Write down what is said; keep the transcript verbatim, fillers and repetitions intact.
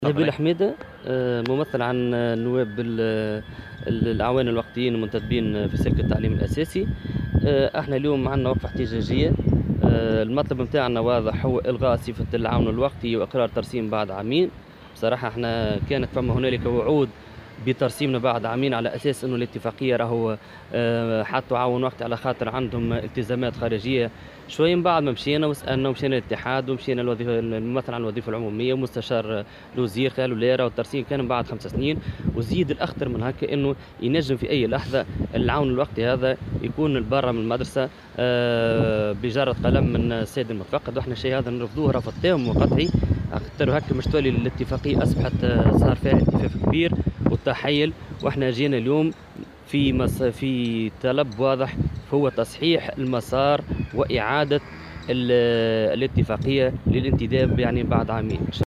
نبيل تفضّلي. حميدة، آه، ممثل عن نواب ال- ال- الأعوان الوقتيين المنتدبين في سلك التعليم الأساسي. آه، احنا اليوم عندنا وقفة احتجاجية. آه، المطلب متاعنا واضح، هو إلغاء صفة العون الوقتي وإقرار ترسيم بعد عامين. بصراحة احنا كانت فما هنالك وعود بترسيمنا بعد عامين على أساس أنه الاتفاقية راهو آه، حطوا عون وقتي على خاطر عندهم التزامات خارجية. شوي من بعد ما مشينا وسألنا ومشينا الاتحاد ومشينا الوظيفة الممثل عن الوظيفة العمومية ومستشار الوزير، قالوا لا، راه الترسيم كان من بعد خمس سنين. وزيد الأخطر من هكا أنه ينجم في أي لحظة العون الوقتي هذا يكون برا من المدرسة آه، بجرة قلم من السيد المتفقد، واحنا الشيء هذا نرفضوه رفض تام وقطعي. خاطر هكا مش تولي الاتفاقية أصبحت آه، صار فيها التفاف كبير والتحيل. واحنا جينا اليوم في مس في طلب واضح، هو تصحيح المسار وإعادة ال- الاتفاقية للانتداب يعني بعد عامين.